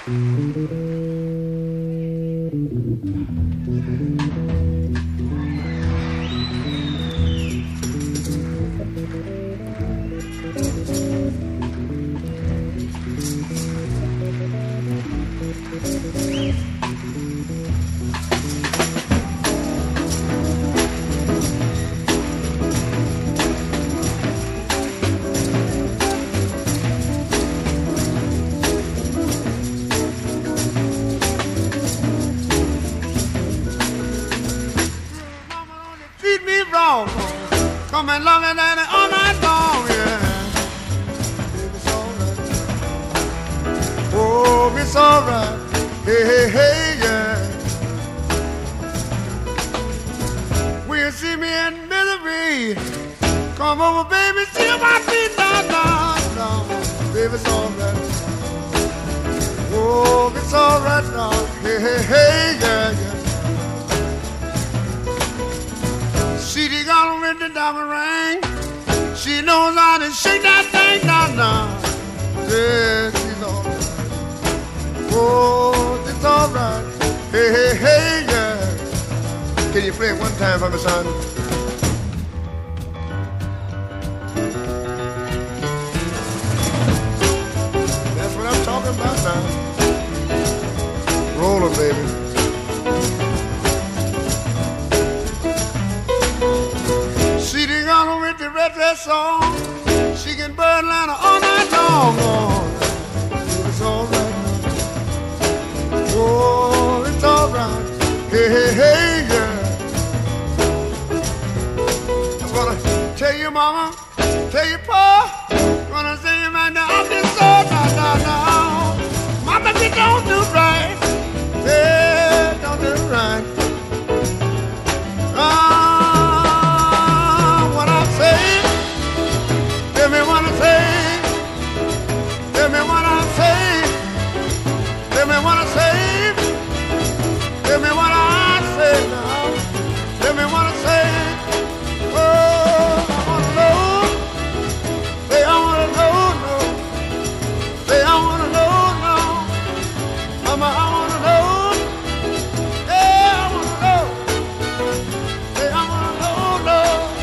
Coming longer than it all night long, yeah. It's alright. Oh, it's alright. Hey, hey, hey, yeah. When you see me in misery, come over, baby, see my feet, no, no, no. Baby, it's alright. Oh, it's alright now. Hey, hey, hey, yeah, yeah. She got with the diamond ring. She knows how to shake that thing down, down. Yeah, she's all right. Oh, it's all right. Hey, hey, hey, yeah. Can you play it one time for me, son? That's what I'm talking about now. Roller, baby. That song, she can burn Atlanta all night long. Oh, it's all right. Oh, it's all right. Hey, hey, hey, yeah. I'm gonna tell you, mama, tell you, pa, gonna say you right now, I'm just so down, down, down. Mama, you don't do right. Yeah, don't do right. Tell me what I say. Tell me what I say. Tell me what I say. Tell me what I say now. Tell me what I say. Oh, I wanna know. Say I wanna know, no. Say I wanna know, no. Mama, I wanna know. Yeah, I wanna know. Say I wanna know, no.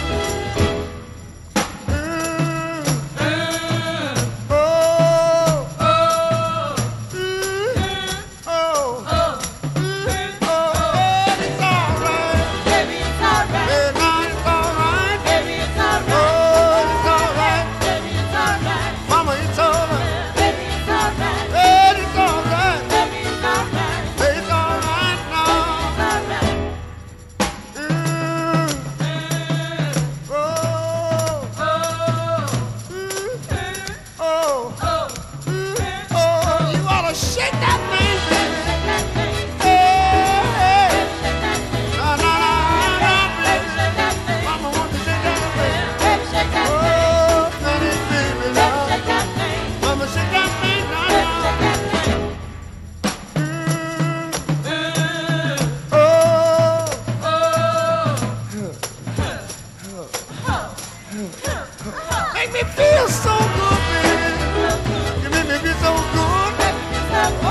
Make me feel so good, baby. You make me feel so good. Oh,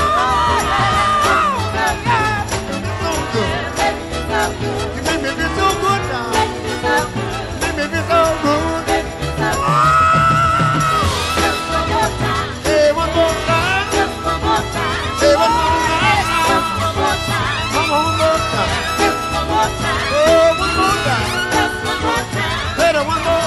yeah. So good. You make me feel so good now. You make me feel so good. Hey, one more time. Hey, one more time. Come on, one more time. Oh, one more time. Better one more.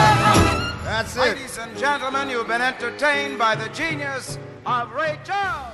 That's it. Ladies and gentlemen, you've been entertained by the genius of Ray Charles.